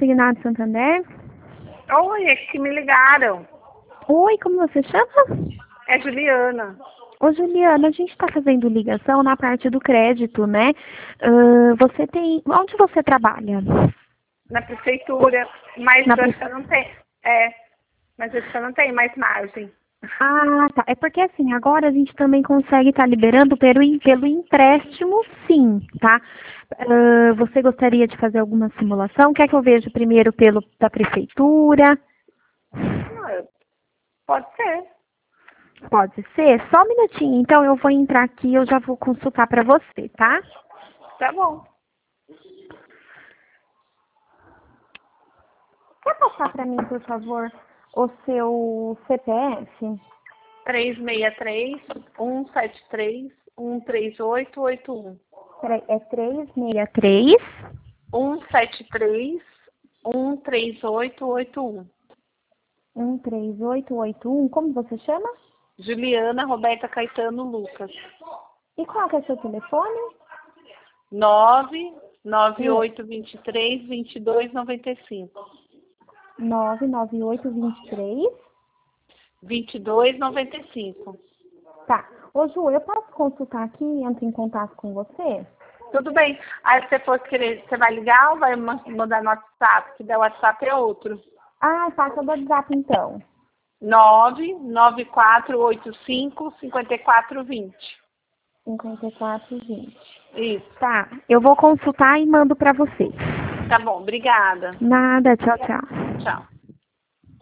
Consignado Santander. Oi, é que me ligaram. Oi, como você chama? É Juliana. Ô, Juliana, a gente está fazendo ligação na parte do crédito, né? Você tem... Onde você trabalha? Na prefeitura, mas Na acho que eu não tenho. Mas acho que eu não tenho mais margem. Ah, tá. É porque assim, agora a gente também consegue estar liberando pelo empréstimo, sim, tá? Você gostaria de fazer alguma simulação? Quer que eu veja primeiro pelo da prefeitura? Não, pode ser. Pode ser? Só um minutinho, então eu vou entrar aqui e eu já vou consultar para você, tá? Tá bom. Quer passar para mim, por favor, o seu CPF? 363-173-13881. Peraí, é 363. 173-13881. 13881. Como você chama? Juliana Roberta Caetano Lucas. E qual que é o seu telefone? 99823-2295. 99823. 2295. Tá. Ô, Ju, eu posso consultar aqui e entro em contato com você? Tudo bem. Aí se você for querer, você vai ligar ou vai mandar no WhatsApp? Que der o WhatsApp é outro. Ah, passa do WhatsApp então. 99485-5420. 5420. Isso. Tá. Eu vou consultar e mando pra você. Tá bom, obrigada. Nada. Tchau, tchau. Tchau.